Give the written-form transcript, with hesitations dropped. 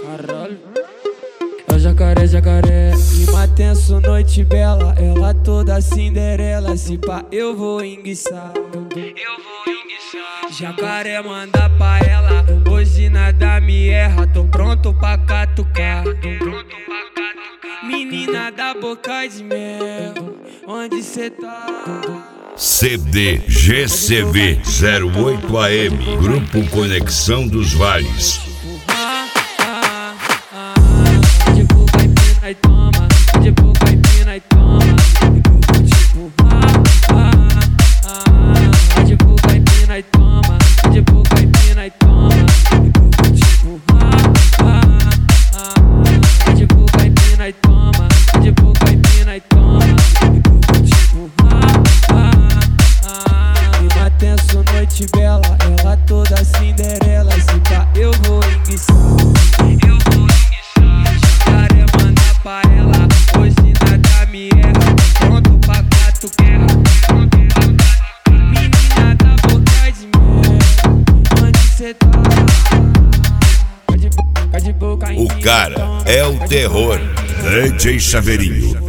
Caralho. É o jacaré, jacaré. Clima tenso, noite bela. Ela toda Cinderela. Se pá, eu vou enguiçar. Jacaré manda pra ela. Hoje nada me erra. Tô pronto pra catucar. Menina da boca de mel, onde cê tá? CD GCV 08 AM, Grupo Conexão dos Vales. De boca empina e toma, de boca empina e toma. De boca empina e toma, de boca empina e toma. De boca empina e toma, de boca empina e toma. Clima tenso, noite bela, ela toda Cinderela. Se pá, eu vou enguiçar. Jacaré manda pra ela, hoje nada me erra. Pronto pra catucar. Menina da boca de mel, onde cê tá? O cara é o terror. DJ Chaveirinho.